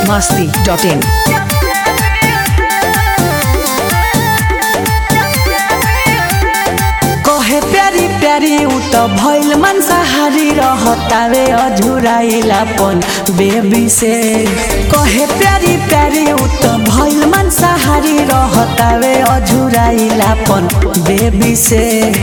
biharmasti.in कहे प्यारी प्यारी उ त भइल मांसाहारी रहतावे अझुराइलापन बेबी से। कहे प्यारी प्यारी उ त भइल मांसाहारी रहतावे अझुराइलापन बेबी से।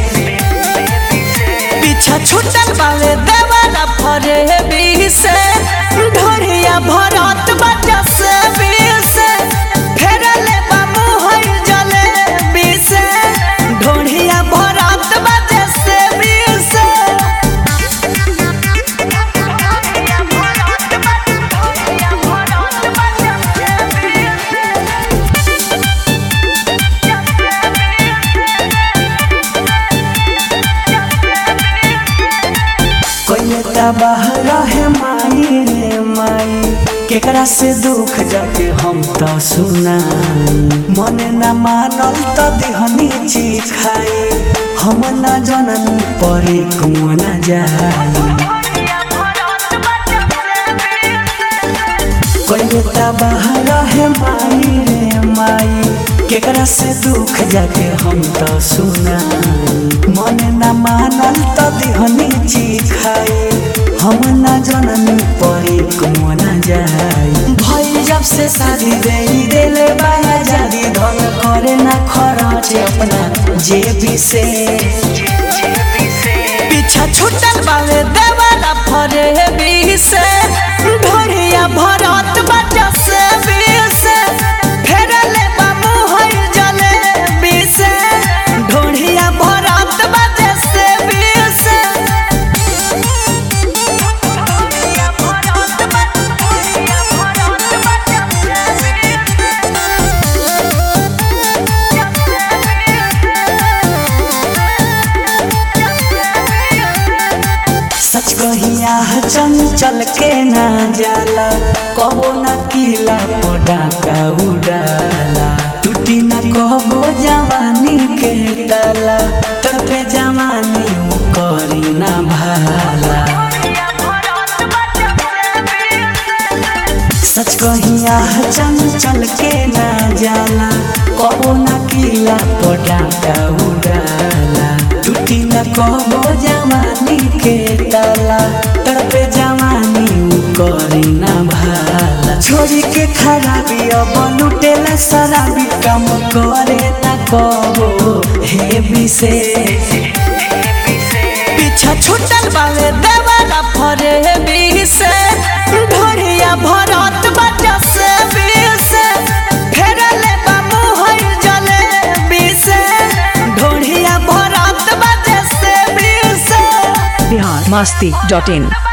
पीछा छूटल बावे देवाला फरे बी से ढोरिया भरत बजा से बी से फेरले बामु होई जले बी से ढोरिया भरत बजा से बी से। बाहर है माई रे माई केकरा से दुख जाके हम तो सुना मन न मानल तो दिहनी चीज खाई हम न जनन परे कुआं न जाई। कोई बाहर है माई रे माई केकरा से दुख जाके हम तो सुना मन न मानल तो दिहनी चीज खाई हम न जननी परे कुआं न जाई। भाई जब से शादी देले बाया जादी धन करे न खर्च अपना जेबी से। पीछा छूटल बावे देवाला फरे बी से ढोरिया भरत बजा से बी से फेरले बामु होई जले बी से ढोरिया भरत बजा से बी से। सच कहिया चंचल के ना जाला कबो न किला पोडा का उड़ाला टूटी न कबो जवानी के ताला तबे जवानी करी ना भाला। सच कहिया चंचल के ना जाला कबो न किला पोडा का उड़ाला टूटी न कबो जवानी के ताला तड़पे जवानी करी ना भाला। छोरी के खराबी अब लुटेला शराबी कम करे ना कबो हेबी से। पीछा छूटल बावे देवाला फरे बी से ढोरिया भरत बजा से बी से फेरले बामु होई जले बी से ढोरिया भरत बजा से बी से। biharmasti.in